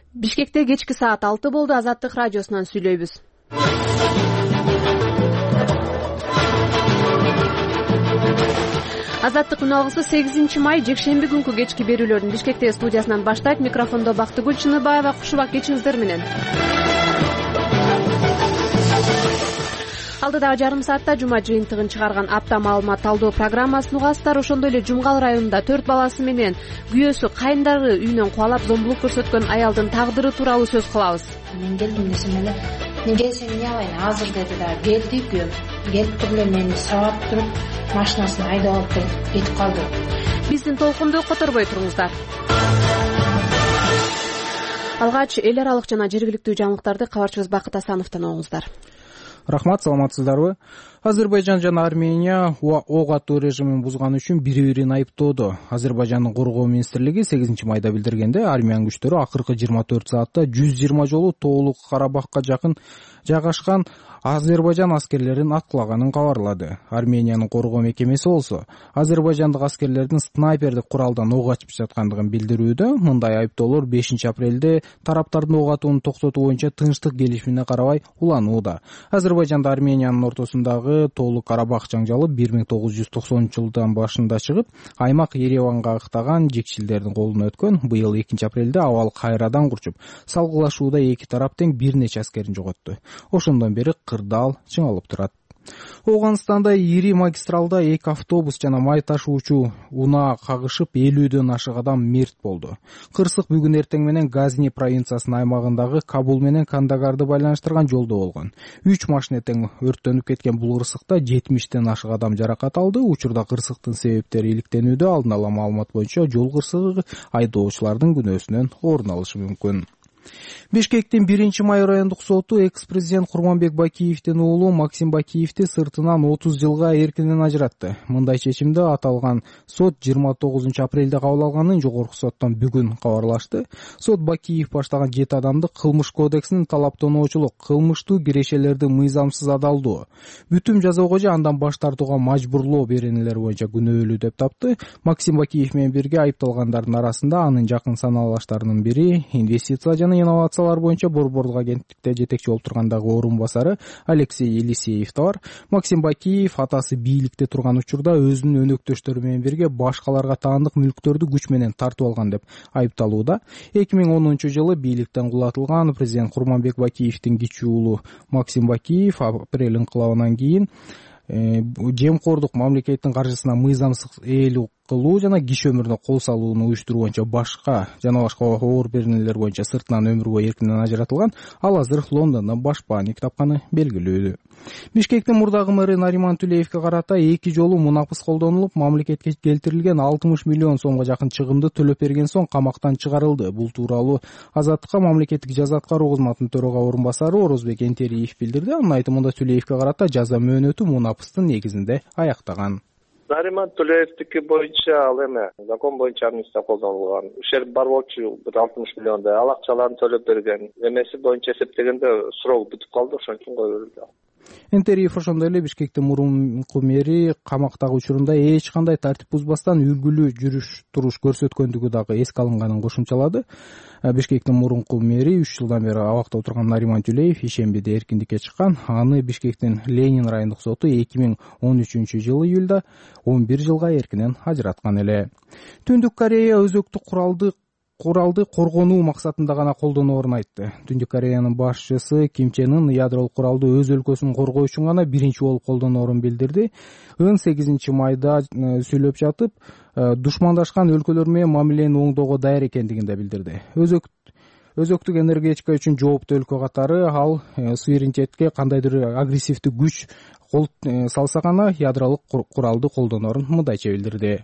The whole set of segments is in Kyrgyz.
Бишкекте кечки саат 6 болду. Азаттык радиосунан сүйлөйбүз. Азаттык күн алгысы 8 май жекшемби күнкү кечки берүүлөрдүн Бишкектеги студиясынан баштайт. Микрофондо Бактыгүл Чыныбаева. Кушубак кечиңиздер менен. Алдыдагы жарым саатта жума жыйынтыгын чыгарган апта маалымат талдоо программасын угасыздар. Ошондой эле Жумгал районунда 4 баласы менен күйөөсү кайындары үйүнөн кубалап зомбулук көрсөткөн аялдын тагдыры тууралуу сөз кылабыз. Мен келдим десем эле, мен келсем эмне кылайын, азыр деди да. Келди күйөөм. Келип туруп эле мени сабап туруп, машинасын айдап алып кетип калды. Биздин толкунду которбой туруңуздар. Алгач эл аралык жана жергиликтүү жаңылыктарды кабарчыбыз Бакыт Асановдон оңуңуздар. Рахмат, саламатсыздарбы? Азербайжан жана Армения ок атуу режимин бузган үчүн бири-бирин айыптоодо. Азербайжандын коргоо министрлиги 8 майда билдиргенде, Армян күчтөрү акыркы 24 саатта 120 жолу Тоолук Карабахка жакын жайгашкан Азербайжан аскерлерин аткылаганын кабарлады. Армениянын коргоо мекемеси болсо азербайжандык аскерлердин снайпердик куралдан ок ачып жаткандыгын билдирүүдө. Мындай айыптоолор 5 апрелде тараптардын ок атууну токтотуу боюнча тынчтык келишимине карабай уланууда. Азербайжанда Армениянын ортосундагы Тоолук Карабах жаңжалы 1990-жылдын башында чыгып, аймак Ереванга ыктаган жекчилдердин колуна өткөн. Быйыл 2 апрелде абал кайрадан курчуп, салгылашууда эки тарап тең бир нече аскерин жоготту. Ошондон бери кырдаал чыңалып турат. Ооганстанда ири магистралда 2 автобус жана май ташуучу унаа кагышып 50дөн ашык адам мерт болду. Кырсык бүгүн эртең менен Газни провинциясынын аймагындагы Кабул менен Кандагарды байланыштырган жолдо болгон. 3 машина тең өрттөнүп кеткен бул кырсыкта 70ден ашык адам жаракат алды. Учурда кырсыктын себептери иликтенүүдө. Алдын ала маалымат боюнча жол кырсыгы айдоочулардын күнөөсүнөн орун алышы мүмкүн. Бишкектин 1 май райондук соту экс-президент Курманбек Бакиевдин уулу Максим Бакиевди сыртынан 30 жылга эркинен ажыратты. Мындай чечимди аталган сот 29 апрелде кабыл алганын жогорку соттон бүгүн кабарлашты. Сот Бакиев баштаган 7 адамды кылмыш кодексинин талаптоочулук, кылмыштуу кирешелерди мыйзамсыз адалдоо, бүтүм жазаого же андан баш тартууга мажбурлоо беренелери боюнча күнөөлүү деп тапты. Максим Бакиев менен бирге айыпталгандардын арасында анын жакын санаалаштарынын бири, инвестиция жана инновациялар боюнча Борборлук агенттикте жетекчи болуп тургандагы орун басары Алексей Елисеев да бар. Максим Бакиев атасы бийликте турган учурда өзүнүн өнөктөштөрү менен бирге башкаларга таандык мүлктөрдү күч менен тартып алган деп айыпталууда. 2010-жылы бийликтен кулатылган президент Курманбек Бакиевдин кичүү уулу Максим Бакиев апрель инкылабынан кийин жемкордук, мамлекеттин каржысына мыйзамсыз ээлик кылуу жана киши өмүрүнө кол салууну уюштуруу боюнча башка оор беренелер боюнча сыртынан өмүр бою эркинен ажыратылган. Ал азыр Лондондон башпаанник тапканы белгилүү. Бишкектин мурдагы мэри Нариман Тулеевге карата 2 жолу мунапыс колдонулуп, мамлекетке келтирилген 60 миллион сомго жакын чыгымды төлөп берген соң камактан чыгарылды. Бул тууралуу Азаттыкка мамлекеттик жаза аткаруу кызматынын төрага орун басары Орозбек Энтериев билдирди. Анын айтымында Тулеевге карата жаза мөөнөтү мунапыстын негизинде аяктаган. Нариман Тулеевдики боюнча ал эме закон боюнча амнистия колдонулган. Ушерб бар болчу 60 миллиондай, ал акчаларын төлөп берген. Эмеси боюнча эсептегенде срок бүтүп калды, ошон үчүн коюлду. Энтериев ошондой эле Бишкектин мурунку мэри камактагы учурунда эч кандай тартип бузбастан үлгүлүү жүрүш-туруш көрсөткөндүгү дагы эске алынганын кошумчалады. Бишкектин мурунку мэри 3 жылдан бери абакта отурган Нариман Тулеев ишембиде эркиндикке чыккан. Аны Бишкектин Ленин райондук соту 2013-жылы июлда 11 жылга эркинен ажыраткан эле. Түндүк Корея өзөктүк куралды коргонуу максатында гана колдоноорун айтты. Түндүк Кореянын башчысы Ким Чен Ын ядролук куралды өз өлкөсүн коргоо үчүн гана биринчи болуп колдоноорун билдирди. Ын 8 майда сүйлөп жатып, душмандашкан өлкөлөр менен мамилени оңдоого даяр экендигин да билдирди. Өзөктүк энергетика үчүн жооптуу өлкө катары ал суверенитетке кандайдыр агрессивдүү күч кол салса гана ядролук куралды колдоноорун мындайча билдирди.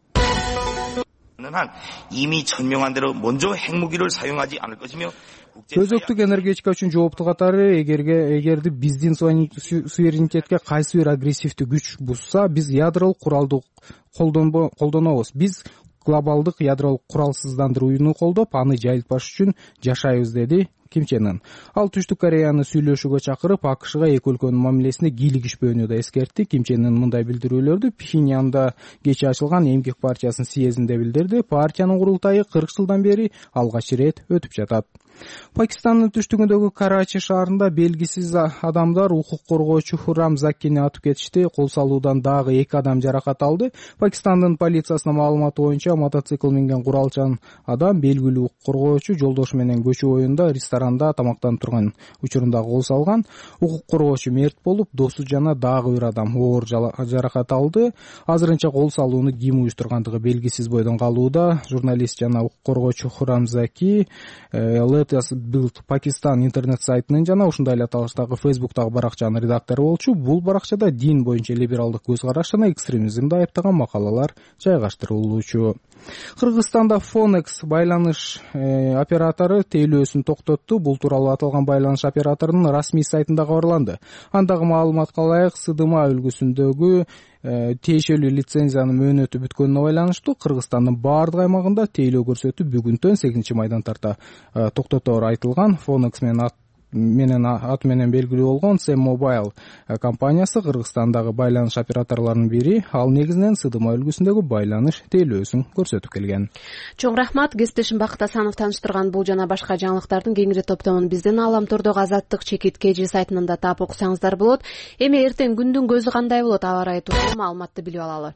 이미 전명한 대로 먼저 핵무기를 사용하지 않을 것이며 Өзөктүк энергетика үчүн жооптуу катары эгерди биздин суверенитетке кайсы бир агрессивдүү күч бузса, биз ядролук куралды колдонобуз. Биз глобалдык ядролук куралсыздандырууну колдоп, аны жайылтпаш үчүн жашайбыз, деди Ким Чен Ын. Ал Түштүк Кореяны сүйлөшүүгө чакырып, АКШга эки өлкөнүн мамилесинде кийлигишпөөнү да эскертти. Ким Чен Ын мындай билдирүүлөрдү Пхеньянда кечээ ачылган Эмгек партиясынын съездинде билдирди. Партиянын курултайы 40 жылдан бери алгач ирет өтүп жатат. Пакистандын түштүгүндөгү Карачи шаарында белгисиз адамдар укук коргоочу Хуррам Заккини атып кетишти. Кол салуудан дагы 2 адам жаракат алды. Пакистандын полициясынын маалыматы боюнча мотоцикл минген куралчан адам белгилүү укук коргоочу жолдошу менен көчө боюнда ресторанда тамактанып турган учурунда кол салган. Укук коргоочу мерт болуп, досу жана дагы бир адам оор жаракат алды. Азырынча кол салууну ким уюштургандыгы белгисиз бойдон калууда. Журналист жана укук коргоочу Хуррам Заки Build Pakistan интернет сайтынын жана ушундай эле аталыштагы Facebook'тагы баракчанын редактору болчу. Бул баракчада дин боюнча либералдык көз караш жана экстремизмди айыптаган макалалар жайгаштырылуучу. Кыргызстанда Phonex байланыш оператору тейлөөсүн токтотту. Бул тууралуу аталган байланыш операторунун расмий сайтында кабарланды. Андагы маалыматка ылайык, СДМА үлгүсүндөгү тиешелүү лицензиянын мөөнөтү бүткөнүнө байланыштуу Кыргызстандын баардык аймагында тейлөө көрсөтүү бүгүнтөн 8 майдан тарта токтотору айтылган. Phonex менен аты менен белгилүү болгон Sam Mobile компаниясы Кыргызстандагы байланыш операторлорунун бири. Ал негизинен СДМА үлгүсүндөгү байланыш тейлөөсүн көрсөтүп келген. Чоң рахмат. Кесиптешим Бакыт Асанов тааныштырган бул жана башка жаңылыктардын кеңири топтомун биздин Ааламтордогу Азаттык чекит KG сайтынан да таап окусаңыздар болот. Эми эртең күндүн көзү кандай болот, аба ырайы тууралуу маалыматты билип алалы.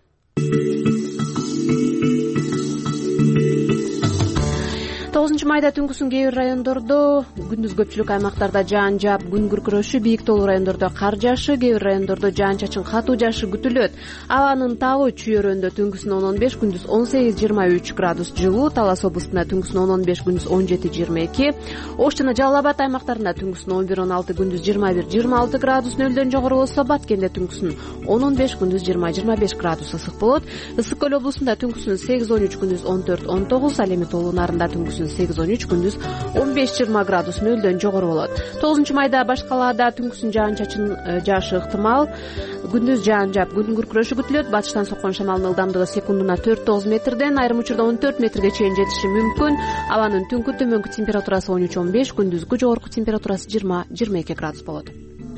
9 майда түнкүсүн кээ бир райондордо, күндүз көпчүлүк аймактарда жаан жаап, күн күркүрөшү, бийик тоолуу райондордо кар жаашы, кээ бир райондордо жаан-чачын катуу жаашы күтүлөт. Абанын табы чүйөрөндө түнкүсүн 10-15, күндүз 18-23 градус жылуу, Талас облустунда түнкүсүн 10-15, күндүз 17-22, Ош жана Жалал Абад аймактарында түнкүсүн 11-16, күндүз 21-26 градус, нөлдөн жогору болсо Баткенде түнкүсүн 10-15, күндүз 20-25 градус ысык болот. Ысык көл облустунда түнкүсүн 8-13, күндүз 14-19, ал эми тоолуу нарында түнкүсүн 8-13, күндүз 15-20 градус, нөлдөн жогору болот. 9 майда баш калаада түнкүсүн жаан-чачын жаашы ыктымал, күндүз жаан жаап, күн күркүрөшү күтүлөт. Батыштан соккон шамалдын ылдамдыгы секундуна 4-9 метрден, айрым учурда 14 метрге чейин жетиши мүмкүн. Абанын түнкү төмөнкү температурасы 13-15, күндүзгү жогорку температурасы 20-22 градус болот.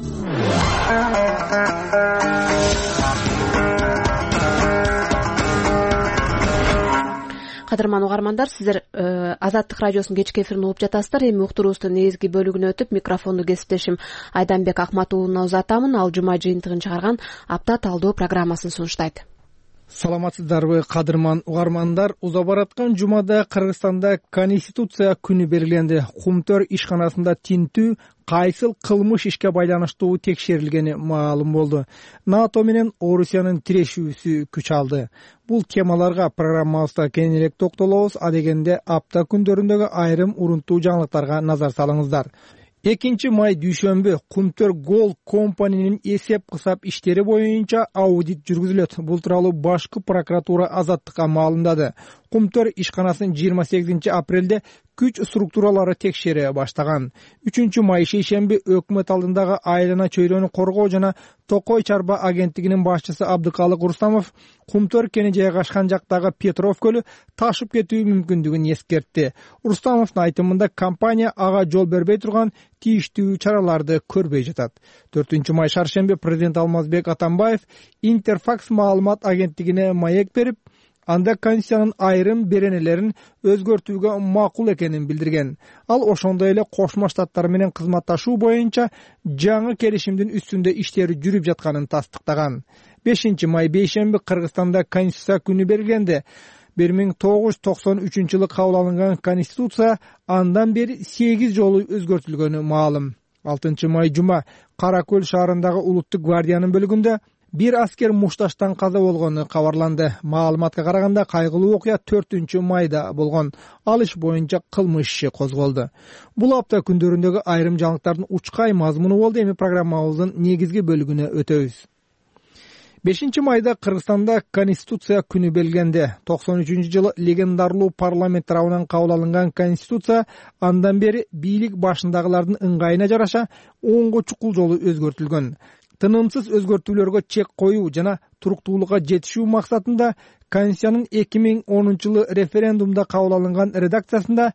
Кадырман угармандар, сиздер Азаттык радиосунун кечки эфирин угуп жатасыздар. Эми уктуруубуздун негизги бөлүгүнө өтүп, микрофонду кесиптешим Айданбек Акматуулуна узатамын. Ал жума жыйынтыгын чыгарган апта талдоо программасын сунуштайт. Саламатсыздарбы, кадырман угармандар? Уза бараткан жумада Кыргызстанда Конституция күнү белгиленди. Кумтөр ишканасында тинтүү кайсыл кылмыш ишке байланыштуу текшерилгени маалым болду. НАТО менен Орусиянын тирешүүсү күч алды. Бул темаларга программабызда кеңирээк токтолобуз. Адегенде апта күндөрүндөгү айрым урунттуу жаңылыктарга назар салыңыздар. 2 май дүйшөмбү Кумтөр Gold компаниянын эсеп-кысап иштери боюнча аудит жүргүзүлөт. Бул тууралуу башкы прокуратура Азаттыкка маалымдады. Кумтөр ишканасын 28 апрелде күч структуралары текшере баштаган. 3 май шейшемби өкмөт алдындагы айлана чөйрөнү коргоо жана Токой чарба агенттигинин башчысы Абдыкалык Рустамов Кумтөр кени жайгашкан жактагы Петров көлү ташып кетүү мүмкүндүгүн эскертти. Рустамовдун айтымында компания ага жол бербей турган тийиштүү чараларды көрбөй жатат. 4 май шаршемби президент Алмазбек Атамбаев Интерфакс маалымат агенттигине маек берип, анда Конституциянын айрым беренелерин өзгөртүүгө макул экенин билдирген. Ал ошондой эле Кошмо Штаттар менен кызматташуу боюнча жаңы келишимдин үстүндө иштери жүрүп жатканын тастыктаган. 5 май бейшемби Кыргызстанда Конституция күнү белгиленди. 1993 жылы кабыл алынган Конституция андан бери 8 жолу өзгөртүлгөнү маалым. 6 май жума Кара Көл шаарындагы Улуттук гвардиянын бөлүгүндө бир аскер мушташтан каза болгону кабарланды. Маалыматка караганда кайгылуу окуя 4 майда болгон. Ал иш боюнча кылмыш иши козголду. Бул апта күндөрүндөгү айрым жаңылыктардын учкай мазмуну болду. Эми программабыздын негизги бөлүгүнө өтөбүз. 5 майда Кыргызстанда Конституция күнү белгиленди. 93 жылы легендарлуу парламент тарабынан кабыл алынган Конституция андан бери бийлик башындагылардын ыңгайына жараша 10 чукул жолу өзгөртүлгөн. тынымсыз өзгөртүүлөргө чек коюу жана туруктуулукка жетишүү максатында Конституциянын 2010 референдумда кабыл алынган редакциясында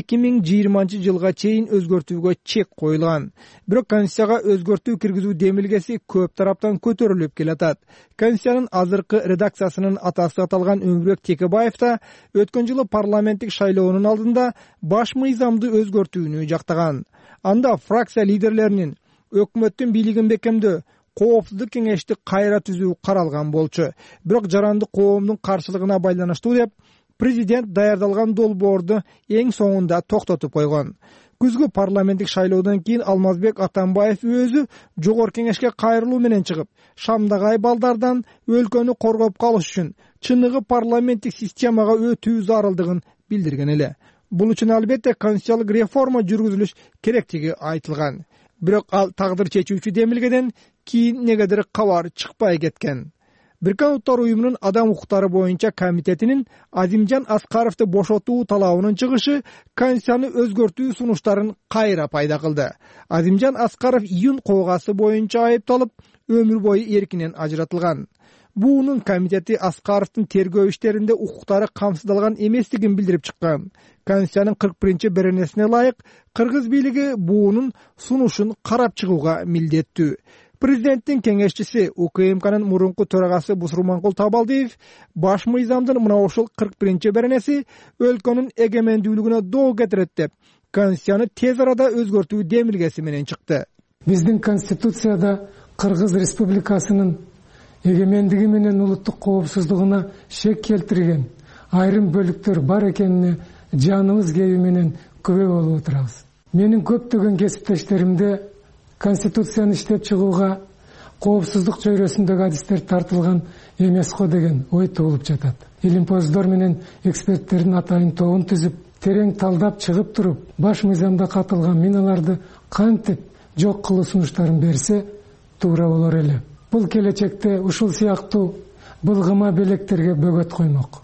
2020 жылга чейин өзгөртүүгө чек коюлган. Бирок Конституцияга өзгөртүү киргизүү демилгеси көп тараптан көтөрүлүп келатат. Конституциянын азыркы редакциясынын атасы аталган Өмүрбек Текебаев да өткөн жылы парламенттик шайлоонун алдында баш мыйзамды өзгөртүүнү жактаган. Анда фракция лидерлеринин өкмөттүн бийлигин бекемдөө, коопсуздук кеңешти кайра түзүү каралган болчу. Бирок жарандык коомдун каршылыгына байланыштуу деп президент даярдалган долбоорду эң соңунда токтотуп койгон. Күзгү парламенттик шайлоодон кийин Алмазбек Атамбаев өзү жогорку кеңешке кайрылуу менен чыгып, Шамдагай балдардан өлкөнү коргоп калыш үчүн чыныгы парламенттик системага өтүү зарылдыгын билдирген эле. Бул үчүн албетте конституциялык реформа жүргүзүлүш керектиги айтылган. Бирок ал тагдыр чечүүчү демилгеден кийин негедир кабар чыкпай кеткен. Бириккен Уттар уюмунун адам укуктары боюнча комитетинин Азимжан Аскаровду бошотуу талабынын чыгышы Конституцияны өзгөртүү сунуштарын кайра пайда кылды. Азимжан Аскаров июнь кылгасы боюнча айыпталып, өмүр бою эркинен ажыратылган. Буунун комитети Аскаровдун тергөө иштеринде укуктары камсыздалган эместигин билдирип чыккан. Конституциянын 41-беренесине ылайык кыргыз бийлиги буунун сунушун карап чыгууга милдеттүү. Президенттин кеңешчиси УКМКнын мурунку төрагасы Бусурманкул Табалдиев баш мыйзамдын мына ушул 41-беренеси өлкөнүн эгемендүүлүгүнө доо кетирет деп, Конституцияны тез арада өзгөртүү демилгеси менен чыкты. Биздин Конституцияда Кыргыз Республикасынын эгемендиги менен улуттук коопсуздугуна шек келтирген айрым бөлүктөр бар экенине жаныбыз кеби менен күбө болуп отурабыз. Менин көптөгөн кесиптештеримде Конституцияны иштеп чыгууга коопсуздук чөйрөсүндөгү адистер тартылган эмес го деген ой туулуп жатат. Илимпоздор менен эксперттердин атайын тобун түзүп, терең талдап чыгып туруп, баш мыйзамда катылган миналарды кантип жок кылуу сунуштарын берсе туура болор эле. Бул келечекте ушул сыяктуу былгыма белектерге бөгөт коймок.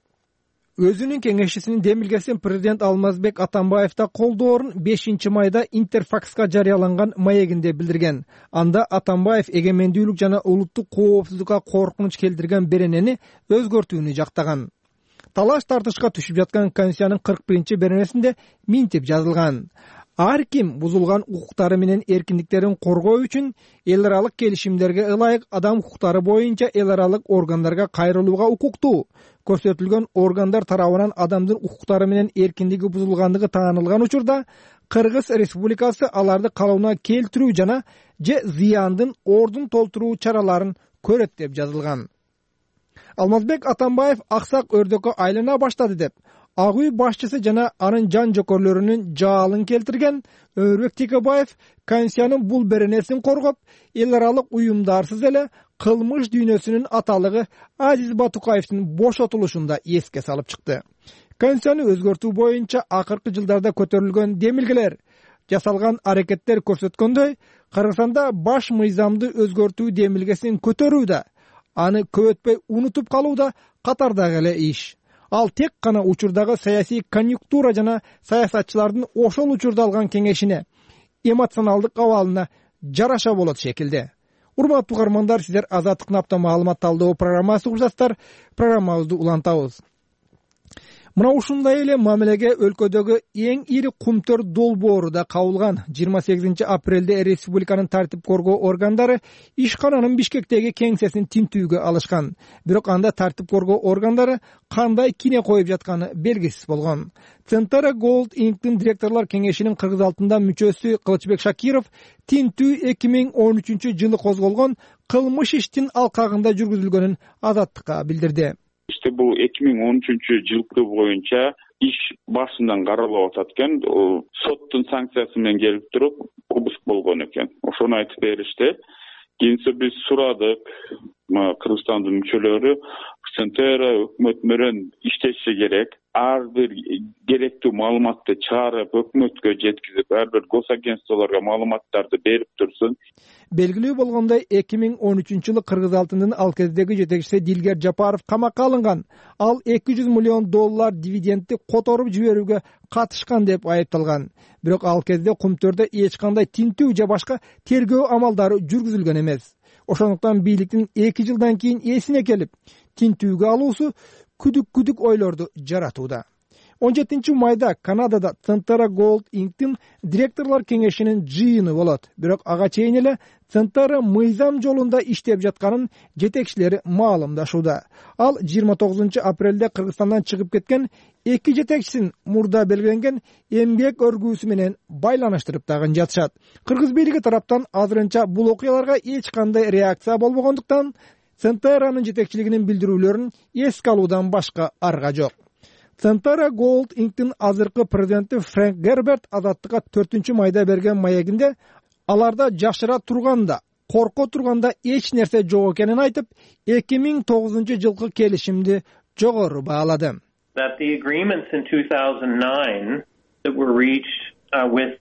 Өзүнүн кеңешчисинин демилгесин президент Алмазбек Атамбаев да колдоорун 5 майда Интерфакска жарыяланган маегинде билдирген. Анда Атамбаев эгемендүүлүк жана улуттук коопсуздукка коркунуч келтирген беренени өзгөртүүнү жактаган. Талаш тартышка түшүп жаткан Конституциянын 41-беренесинде минтип жазылган. Ар ким бузулган укуктары менен эркиндиктерин коргоо үчүн эл аралык келишимдерге ылайык адам укуктары боюнча эл аралык органдарга кайрылууга укуктуу. Көрсөтүлгөн органдар тарабынан адамдын укуктары менен эркиндиги бузулгандыгы таанылган учурда Кыргыз Республикасы аларды калыбына келтирүү жана же зыяндын ордун толтуруу чараларын көрөт деп жазылган. Алмазбек Атамбаев аксак өрдөккө айлана баштады деп Ак үй башчысы жана анын жан жокөрлөрүнүн жаалын келтирген Өмүрбек Текебаев Конституциянын бул беренесин коргоп, эл аралык уюмдарсыз эле кылмыш дүйнөсүнүн аталыгы Азиз Батукаевдин бошотулушунда эске салып чыкты. Конституцияны өзгөртүү боюнча акыркы жылдарда көтөрүлгөн демилгелер, жасалган аракеттер көрсөткөндөй, Кыргызстанда баш мыйзамды өзгөртүү демилгесин көтөрүү да, аны көп өтпөй унутуп калуу да катардагы эле иш. Ал тек гана учурдагы саясий конъюнктура жана саясатчылардын ошол учурда алган кеңешине, эмоционалдык абалына жараша болот шекилде. Урматтуу угармандар, сиздер Азаттыктын апта маалымат талдоо программасы угушасыздар. Программабызды улантабыз. Мына ушундай эле мамилеге өлкөдөгү эң ири кумтөр долбоору да кабылган. 28 апрелде республиканын тартип коргоо органдары ишкананын Бишкектеги кеңсесин тинтүүгө алышкан. Бирок анда тартип коргоо органдары кандай кине коюп жатканы белгисиз болгон. Центара Gold Inc.'ын директорлор кеңешинин Кыргыз алтында мүчөсү Кылычбек Шакиров тинтүү 2013 жылы козголгон кылмыш иштин алкагында жүргүзүлгөнүн Азаттыкка билдирди. Бул 2013 жылкы боюнча иш башынан каралып атат экен. Соттун санкциясы менен келип туруп обыск болгон экен. Ошону айтып беришти. Кийинче биз сурадык. Kırgızstandын мүчөлөрү Центера өкмөт менен иштеши керек. Ар бир керектүү маалыматты чыгарып, өкмөткө жеткизип, ар бир госагентстволорго маалыматтарды берип турсун. Белгилүү болгондой 2013-жылы Кыргыз алтынынын ал кездеги жетекчиси Дилгер Жапаров камакка алынган. Ал $200 миллион дивидендти которуп жиберүүгө катышкан деп айыпталган. Бирок ал кезде Кумтөрдө эч кандай тинтүү же башка тергөө амалдары жүргүзүлгөн эмес. Ошондуктан бийликтин 2 жылдан кийин эсине келип, тинтүүгө алуусу күдүк ойлорду жаратууда. 17-майда Канадада Центера Gold Inc.'тин директорлор кеңешинин жыйыны болот. Бирок ага чейин эле Центера мыйзам жолунда иштеп жатканын жетекчилери маалымдашууда. Ал 29-апрелде Кыргызстандан чыгып кеткен 2 жетекчисин мурда белгиленген эмгек өргүүсү менен байланыштырып дагы жатышат. Кыргыз бийлиги тараптан азырынча бул окуяларга эч кандай реакция болбогондуктан Центеранын жетекчилигинин билдирүүлөрүн эске алуудан башка арга жок. Центера Gold Inc.'тин азыркы президенти Фрэнк Герберт Азаттыкка 4-майда берген маегинде аларда жашыра турганда, корко турганда эч нерсе жок экенин айтып, 2009-жылкы келишимди жогору баалады. That the agreements in 2009 that were reached with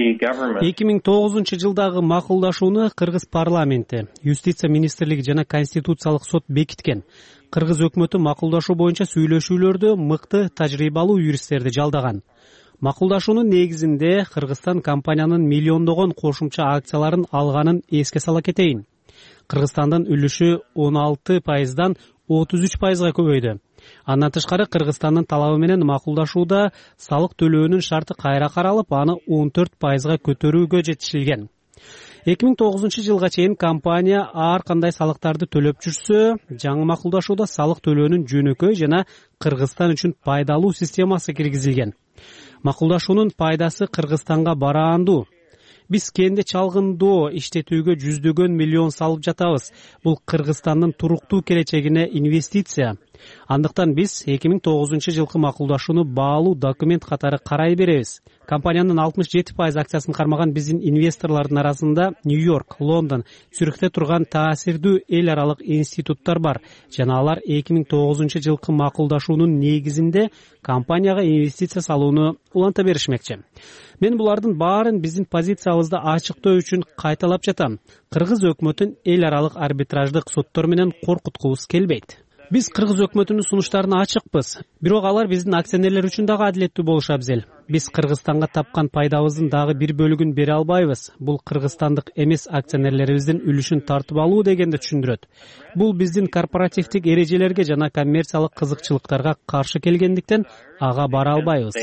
2009-жылдагы макулдашууну Кыргыз парламенти, юстиция министрлиги жана конституциялык сот бекиткен. Кыргыз өкмөтү макулдашуу боюнча сүйлөшүүлөрдө мыкты тажрыйбалуу юристтерди жалдаган. Макулдашуунун негизинде Кыргызстан компаниянын миллиондогон кошумча акцияларын алганын эске сала кетейин. Кыргызстандын үлүшү 16%дан 33%га көбөйдү. Андан тышкары Кыргызстандын талабы менен макулдашууда салык төлөөнүн шарты кайра каралып, аны 14%га көтөрүүгө жетишилген. 2009-жылга чейин компания ар кандай салыктарды төлөп жүрсө, жаңы макулдашууда салык төлөөнүн жөнөкөй жана Кыргызстан үчүн пайдалуу системасы киргизилген. Макулдашуунун пайдасы Кыргызстанга бараандуу. Биз кенде чалгындоо иштетүүгө жүздөгөн миллион салып жатабыз. Бул Кыргызстандын туруктуу келечегине инвестиция. Андыктан биз 2009-жылкы макулдашууну баалуу документ катары карай беребиз. Компаниянын 67% акциясын кармаган биздин инвесторлордун арасында Нью-Йорк, Лондон, Цюрихте турган таасирдүү эл аралык институттар бар. Жана алар 2009-жылкы макулдашуунун негизинде компанияга инвестиция салууну уланта беришмекчи. Мен булардын баарын биздин позициябызды ачыктоо үчүн кайталап жатам. Кыргыз өкмөтүн эл аралык арбитраждык соттор менен коркуткубуз келбейт. Биз Кыргыз өкмөтүнүн сунуштарына ачыкпыз. Бирок алар биздин акционерлер үчүн дагы адилеттүү болушу абзел. Биз Кыргызстанга тапкан пайдабыздын дагы бир бөлүгүн бере албайбыз. Бул кыргызстандык эмес акционерлерибиздин үлүшүн тартып алуу дегенди түшүндүрөт. Бул биздин корпоративдик эрежелерге жана коммерциялык кызыкчылыктарга каршы келгендиктен ага бара албайбыз.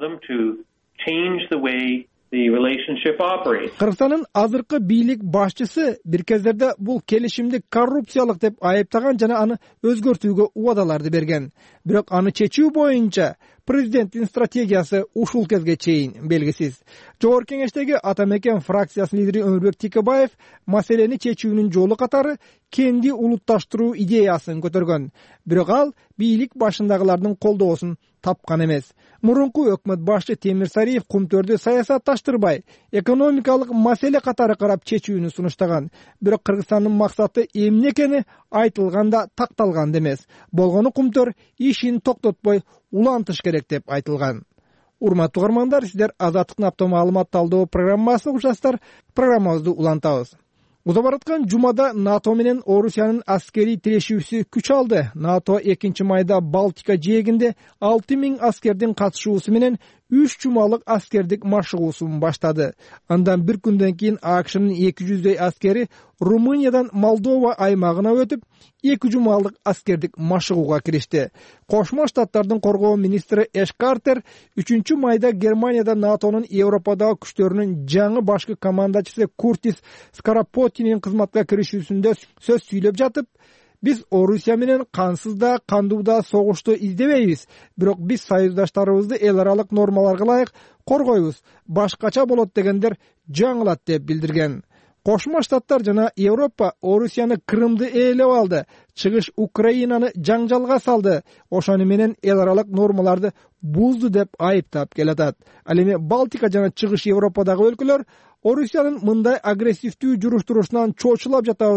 Кыргызстандын азыркы бийлик башчысы бир кездерде бул келишимди коррупциялык деп айыптаган жана аны өзгөртүүгө убадаларды берген. Бирок аны чечүү боюнча президенттин стратегиясы ушул кезге чейин белгисиз. Жогорку кеңештеги Ата Мекен фракциясынын лидери Өмүрбек Тикебаев маселени чечүүнүн жолу катары кенди улутташтыруу идеясын көтөргөн. Бирок ал бийлик башындагылардын колдоосун тапкан эмес. Мурунку өкмөт башчы Темир Сариев Кумтөрдү саясатташтырбай, экономикалык маселе катары карап чечүүнү сунуштаган. Бирок Кыргызстандын максаты эмне экени айтылганда такталган эмес. Болгону Кумтөр ишин токтотпой улантыш керек деп айтылган. Урматтуу угармандар, сиздер Азаттыктын апта маалымат талдоо программасын угушасыздар. Программабызды улантабыз. Уза бараткан жумада НАТО менен Орусиянын аскерий тирешүүсү күч алды. НАТО 2-майда Балтика жээгинде 6000 аскердин катышуусу менен 3 жумалык аскердик машыгуусун баштады. Андан бир күндөн кийин АКШнын 200дөй аскери Румыниядан Молдова аймагына өтүп, 2 жумалык аскердик машыгууга киришти. Кошмо Штаттардын коргоо министри Эш Картер 3-майда Германияда НАТОнун Европадагы күчтөрүнүн жаңы башкы командачысы Куртис Скарапоттинин кызматка киришүүсүндө сөз сүйлөп жатып, биз Орусия менен кансыз да, кандуу да согушту издебейбиз. Бирок биз союздаштарыбызды эл аралык нормаларга ылайык коргойбуз. Башкача болот дегендер жаңылат деп билдирген. Кошмо Штаттар жана Европа Орусияны Крымды ээлеп алды, чыгыш Украинаны жаңжалга салды. Ошону менен эл аралык нормаларды бузду деп айыптап келатат. Ал эми Балтика жана чыгыш Европадагы өлкөлөр Орусиянын мындай агрессивдүү жүрүш-турушунан чочулап жатабыз деп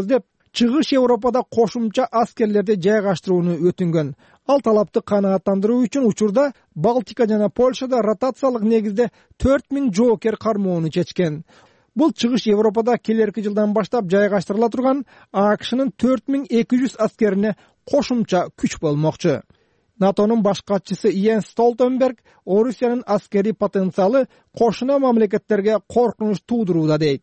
чыгыш Европада кошумча аскерлерди жайгаштырууну өтүнгөн. Ал талапты канааттандыруу үчүн учурда Балтика жана Польшада ротациялык негизде 4000 жоокер кармоону чечкен. Бул чыгыш Европада келерки жылдан баштап жайгаштырыла турган АКШнын 4200 аскерине кошумча күч болмокчу. НАТОнун баш катчысы Йенс Столтенберг Орусиянын аскери потенциалы кошуна мамлекеттерге коркунуч туудурууда дейт.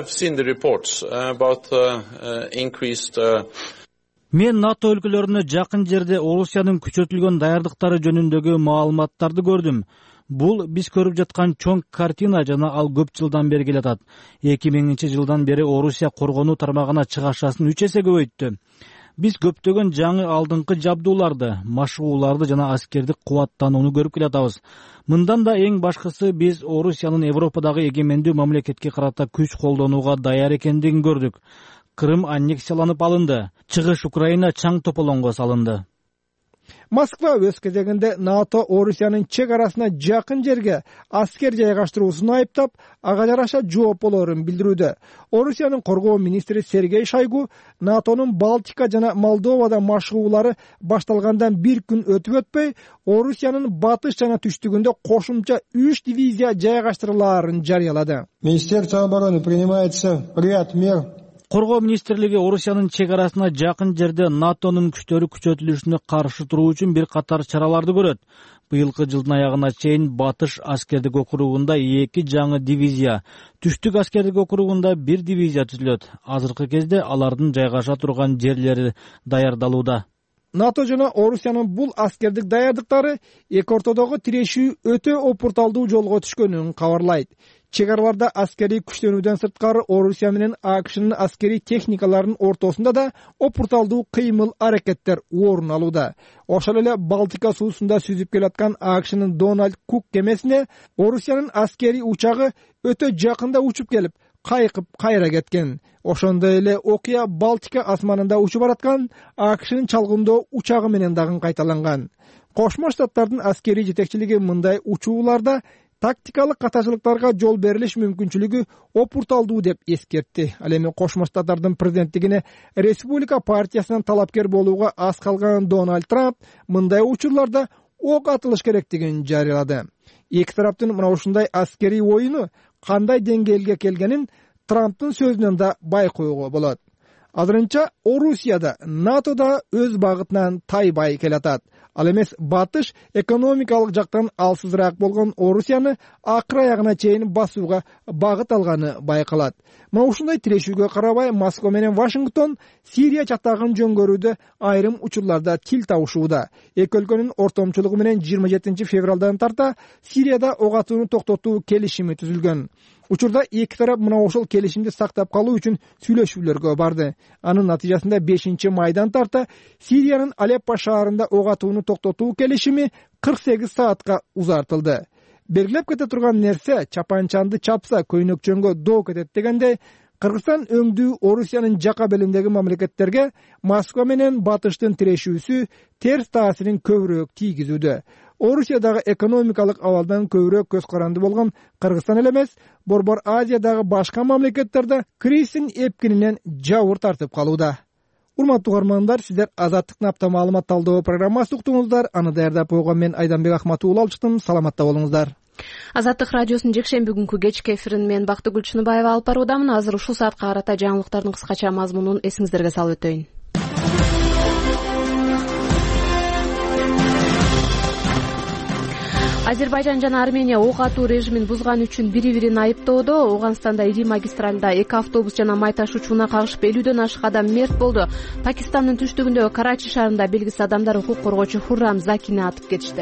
Мен НАТО өлкөлөрүнө жакын жерде Орусиянын күчөтүлгөн даярдыктары жөнүндөгү маалыматтарды көрдүм. Бул биз көрүп жаткан чоң картина жана ал көп жылдан бери келатат. 2000-жылдан бери Орусия коргонуу тармагына чыгашасын 3 эсе көбөйттү. Биз көптөгөн жаңы алдыңкы жабдууларды, машыгууларды жана аскердик кубаттанууну көрүп келатабыз. Мындан да эң башкысы биз Орусиянын Европадагы эгемендүү мамлекетке карата күч колдонууга даяр экендигин көрдүк. Крым аннексияланып алынды. Чыгыш Украина чаң тополоңго салынды. Москва өз кезегинде НАТО Орусиянын чек арасына жакын жерге аскер жайгаштыруусун айыптап, ага жараша жооп болорун билдирүүдө. Орусиянын коргоо министри Сергей Шойгу НАТОнун Балтика жана Молдовада машыгуулары башталгандан бир күн өтүп өтпөй, Орусиянын батыш жана түштүгүндө кошумча 3 дивизия жайгаштырылаарын жарыялады. Министерство обороны принимается ряд мер. Коргоо министрлиги Орусиянын чек арасына жакын жерде НАТОнун күчтөрү күчөтүлүшүнө каршы туруу үчүн бир катар чараларды көрөт. Быйылкы жылдын аягына чейин Батыш аскердик округунда 2 жаңы дивизия, Түштүк аскердик округунда 1 дивизия түзүлөт. Азыркы кезде алардын жайгаша турган жерлери даярдалууда. НАТО жана Орусиянын бул аскердик даярдыктары эки ортодогу тирешүү өтө опурталдуу жолго түшкөнүн кабарлайт. Чек араларда аскери күчтөнүүдөн сырткары Орусия менен АКШнын аскери техникаларынын ортосунда да опурталдуу кыймыл аракеттер орун алууда. Ошол эле Балтика суусунда сүзүп келаткан АКШнын Дональд Кук кемесине Орусиянын аскери учагы өтө жакында учуп келип, кайкып кайра кеткен. Ошондой эле окуя Балтика асманында учуп бараткан АКШнын чалгындоо учагы менен дагы кайталанган. Кошмо Штаттардын аскери жетекчилиги мындай учууларда тактикалык катачылыктарга жол берилиш мүмкүнчүлүгү опурталдуу деп эскертти. Ал эми Кошмо Штаттардын президенттигине Республика партиясынан талапкер болууга аз калган Дональд Трамп мындай учурларда ок атылыш керектигин жарыялады. Эки тараптын мына ушундай аскери оюну кандай деңгээлге келгенин Трамптын сөзүнөн да байкоого болот. Азырынча Орусияда НАТОда өз багытынан тайбай келатат. Ал эмес батыш экономикалык жактан алсызыраак болгон Орусияны акыр аягына чейин басууга багыт алганы байкалат. Мына ушундай тирешүүгө карабай Москва менен Вашингтон Сирия чатагын жөнгөрүүдө айрым учурларда тил табышууда. Эки өлкөнүн ортомчулугу менен 27 февралдан тарта Сирияда ок атууну токтотуу келишими түзүлгөн. Учурда эки тарап мына ошол келишимди сактап калуу үчүн сүйлөшүүлөргө барды. Анын натыйжасында 5-майдан тарта Сириянын Алеппо шаарында ок атууну токтотуу келишими 48 саатка узартылды. Белгилеп кете турган нерсе чапанчанды чапса көйнөкчөнгө доо кетет дегенде, Кыргызстан өңдүү Орусиянын жака белиндеги мамлекеттерге Москва менен батыштын тирешүүсү терс таасирин көбүрөөк тийгизүүдө. Орусиядагы экономикалык абалдан көбүрөөк көз каранды болгон Кыргызстан эле эмес, Борбор Азиядагы башка мамлекеттерде кризистин эпкининен жабыр тартып калууда. Урматтуу угармандар, сиздер Азаттыктын апта маалымат талдоо программасын уктуңуздар. Аны даярдап койгон мен Айданбек Ахматуулла алчыктым. Саламатта болуңуздар. Азаттык радиосунун жекшемби күнкү кечки эфирин мен Бактыгүл Чыныбаева алып баруудамын. Азыр ушул саатка карата жаңылыктардын кыскача мазмунун эсиңиздерге салып өтөйүн. Азербайжан жана Армения ок атуу режимин бузган үчүн бири-бирин айыптоодо. Ооганстанда Ири магистралында 2 автобус жана май ташуучуна кагышып 50дөн ашык адам мерт болду. Пакистандын түштүгүндөгү Карачи шаарында белгисиз адамдар укук коргоочу Хуррам Закини атып кетишти.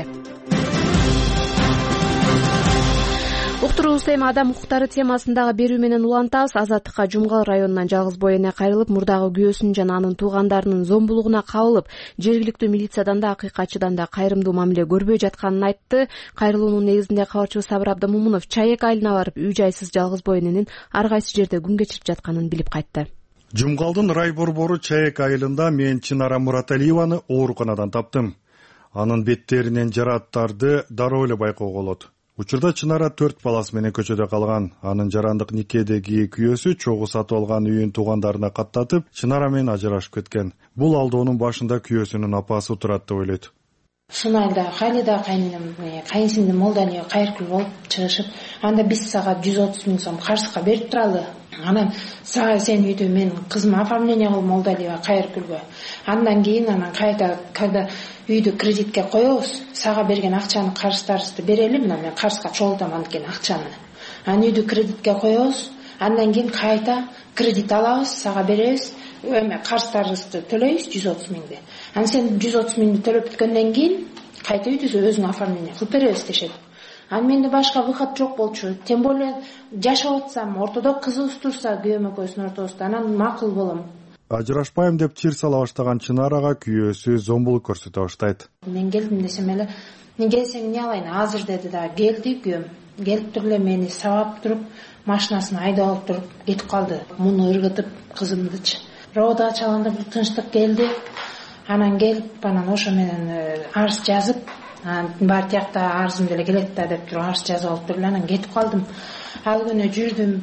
Уктуруубузду эми адам укуктары темасындагы берүү менен улантабыз. Азаттыкка Жумгал районунан жалгыз эне кайрылып, мурдагы күйөөсүнүн жана анын туугандарынын зомбулугуна кабылып, жергиликтүү милициядан да акыйкатчыдан да кайрымдуу мамиле көрбөй жатканын айтты. Кайрылуунун негизинде кабарчыбыз Сабыр Абдымомунов Чаек айылына барып, үй жайсыз жалгыз эненин ар кайсы жерде күн кечирип жатканын билип кайтты. Жумгалдын рай борбору Чаек айылында мен Чынара Мураталиеваны ооруканадан таптым. Анын беттеринен жарааттарды дароо эле байкоого болот. Учурда Чынара 4 баласы менен көчөдө калган. Анын жарандык никедеги күйөөсү чогуу сатып алган үйүн туугандарына каттатып, Чынара менен ажырашып кеткен. Бул алдоонун башында күйөөсүнүн апасы турат деп ойлойт. Шынайда Халида кайненем, кайынсиңдим Молдания кайркүл болуп чыгышып, анда биз сага 130 миң сом каржыга берип туралы. Анан сага сен үйдө мен кызыма оформление кыл Молдалиева кайркүлгө. Андан кийин кайда үйдү кредитке коебуз, сага берген акчаны карыздарыбызды берели, мен карызга чогултам анткени акчаны. Анан үйдү кредитке коебуз, андан кийин кайта кредит алабыз, сага беребиз, карыздарыбызды төлөйбүз 130 миңди. Анан сен 130 миңди төлөп бүткөндөн кийин кайта үйдү өзүң оформление кылып беребиз дешет. Анан менде башка выход жок болчу. Тем более жашап атсам, ортодо кызыбыз турса, күйөөм экөөбүздүн ортобузда, анан макул болом. Ажырашпайм деп чир сала баштаган Чынарага күйөөсү зомбулук көрсөтө баштайт. Мен келдим десем эле, мен келсең эмне алайын, азыр деди да, келди күйөөм. Келип туруп эле мени сабап туруп, машинасын айдап алып туруп кетип калды. Муну ыргытып кызымдычы. Рода ачалганда бир тынчтык келди. Анан келип, анан ошо менен арыз жазып, бар тиякта арызым деле келет да деп туруп арыз жазып алып туруп анан кетип калдым. Ал күнү жүрдүм,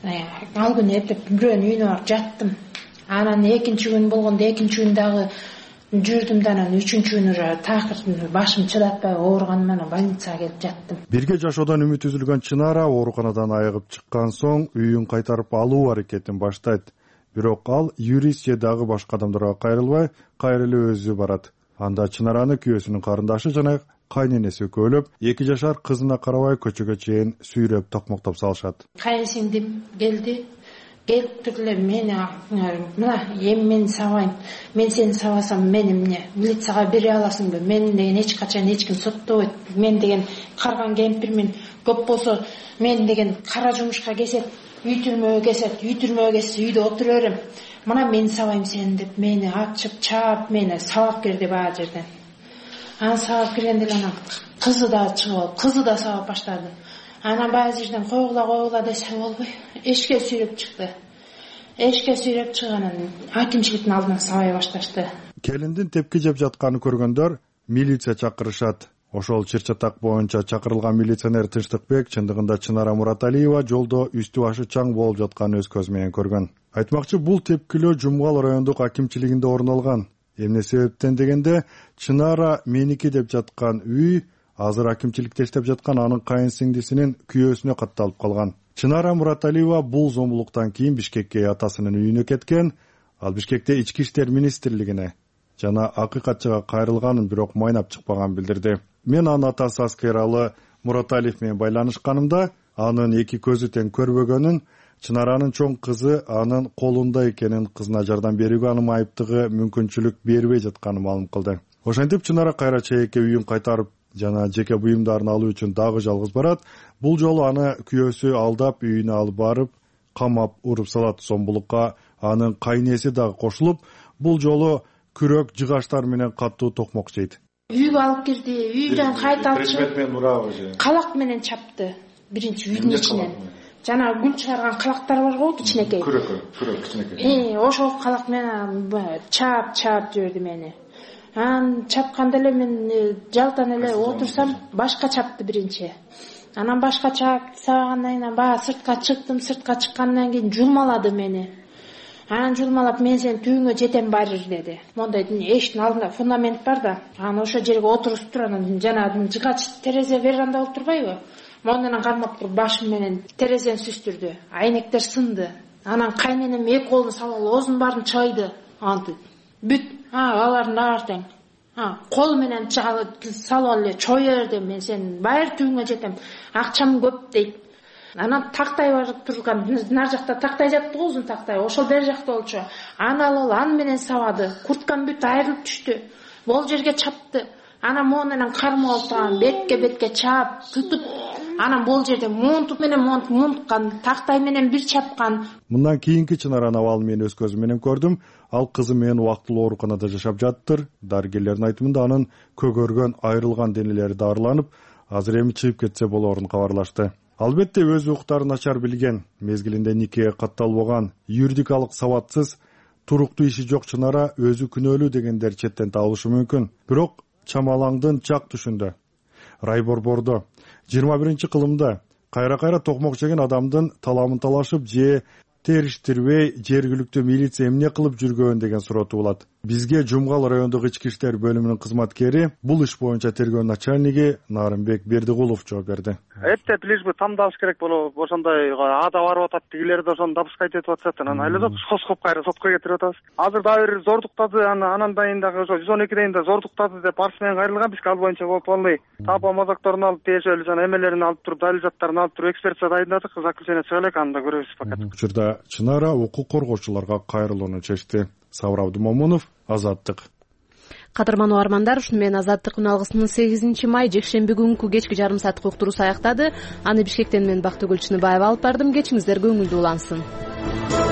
ал күнү эптеп бирөөнүн үйүнө барып жаттым. Анан экинчи күн болгондо экинчи күн дагы жүрдүм да анан үчүнчү күнү такыр башым чыдатпай ооругандан анан больницага келип жаттым. Бирге жашоодон үмүт үзүлгөн Чынара ооруканадан айыгып чыккан соң үйүн кайтарып алуу аракетин баштайт. Бирок ал юрист же дагы башка адамдарга кайрылбай, кайра эле өзү барат. Анда Чынараны күйөөсүнүн карындашы жана кайненеси өкөлөп, 2 жашар кызына карабай көчөгө чейин сүйрөп токмоктоп салышат. Кайынсиңдим келди. Келип туруп эле мени мына эми мен сабайм. Мен сени сабасам мен эмне? Милицияга бере аласыңбы? Мен деген эч качан эч ким соттобойт. Мен деген карган кемпирмин. Көп болсо мен деген кара жумушка кесет, үй түрмөгө кесет, үйдө отура берем. Мына мен сабайм сени деп мени ачып, чаап, мени сабап кирди баа жерден. Анан сабап киргенде анан кызы да чыгып, кызы да сабап баштады. Анан баа жерден койгула десе болбой, эшикке сүйрөп чыкты. Эшикке сүйрөп чыганын акимчиликтин алдына сабай башташты. Келиндин тепки жеп жатканын көргөндөр милиция чакырышат. Ошол чыр-чатак боюнча чакырылган милиционер Тынчтыкбек чындыгында Чынара Мураталиева жолдо үстү башы чаң болуп жатканын өз көзү менен көргөн. Айтмакчы, бул тепкилөө Жумгал райондук акимчилигинде орун алган. Эмне себептен дегенде, Чынара меники деп жаткан үй азыр акимчиликте иштеп жаткан анын кайынсиңдисинин күйөөсүнө катталып калган. Чынара Мураталиева бул зомбулуктан кийин Бишкекке атасынын үйүнө кеткен. Ал Бишкекте Ички иштер министрлигине жана акыйкатчыга кайрылганын бирок майнап чыкпаганын билдирди. Мен анын атасы Аскералы Мураталиев менен байланышканымда анын 2 көзү тең көрбөгөнүн, Чынаранын чоң кызы анын колунда экенин, кызына жардам берүүгө анын айыптыгы мүмкүнчүлүк бербей жатканын маалым кылды. Ошентип Чынара кайра чейекке үйүн кайтарып жана жеке буюмдарын алуу үчүн дагы жалгыз барат. Бул жолу аны күйөөсү алдап үйүнө алып барып, камап уруп салат. Зомбулукка анын кайнеси дагы кошулуп, бул жолу күрөк жыгаштар менен катуу токмок жейт. Үйгө алып кирди, үйдөн кайта алып чыгып, калак менен чапты. Биринчи үйдүн ичинен. Жана гүл чыгарган калактар бар го, кичинекей. Күрөк кичинекей. Ошол калак менен чаап жиберди мени. Анан чапканда эле мен жалтан эле отурсам, башка чапты биринчи. Анан башка чаап сабагандан кийин баа сыртка чыктым, сыртка чыккандан кийин жулмалады мени. Анан жулмалап, мен сен түйүңө жетем барыр деди. Мондай эшиктин алдында фундамент бар да, анан ошо жерге отуруп туруп, анан жана жыгач терезе веранда болуп турбайбы? Мондан кармап туруп башым менен терезени сүстүрдү. Айнектер сынды. Анан кайненем 2 колун салып оозунун баарын чайды. Антип бүт, алардын баары тең. Кол менен салып эле чоя берди. Мен сен байыр түйүңө жетем. Акчам көп дейт. Анан тактай бар турган, нар жакта тактай жатты го, узун тактай. Ошол бер жакта болчу. Аны алып аны менен сабады. Курткам бүт айрылып түштү. Бул жерге чапты. Анан монунан кармап алып, бетке чаап, тутуп, анан бул жерде монтуп менен монткан, тактай менен бир чапкан. Мындан кийинки Чынараны абалын мен өз көзүм менен көрдүм. Ал кызы менен убактылуу ооруканада жашап жаттыр. Дарыгерлердин айтымында анын көгөргөн, айрылган денелери дарыланып, азыр эми чыгып кетсе болоорун кабарлашты. Албетте өз укуктарын начар билген, мезгилинде никеге катталбаган, юридикалык сабатсыз, туруктуу иши жок Чынара өзү күнөөлүү дегендер четтен табылышы мүмкүн. Бирок чамалаңдын чак түшүндө, Райборбордо 21 кылымда кайра токмок жеген адамдын таламын талашып же териштирбей жергиликтүү милиция эмне кылып жүргөн деген суроо туулат. Бизге Жумгал райондук ички иштер бөлүмүнүн кызматкери, бул иш боюнча тергөө начальниги Нарымбек Бердигулов жооп берди. Эптеп лишби тамдабыз керек болуп, ошондой ада барып атат, дигилер да ошону допускать этип атышат. Анан айлап косуп кайра сотко кетирип атабыз. Азыр дагы бир зордуктады, анан дайын дагы ошо 112 дайында зордуктады деп арыз менен кайрылган. Бизге ал боюнча полный тапа мазакторун алып, тиешелүү жана эмелерин алып туруп, далил заттарын алып туруп, экспертиза дайындадык. Заключение чыга элек, аны да көрөбүз факат. Учурда Чынара укук коргоочуларга кайрылууну чечти. Сабыр Абдумомунов, Азаттык. Кадырман угармандар, ушуну менен Азаттык күн алгысынын 8 май жекшемби күнкү кечки жарым сааттык уктуруусу аяктады. Аны Бишкектен мен Бактыгүл Чыныбаева алып бардым. Кечиңиздер көңүлдүү улансын.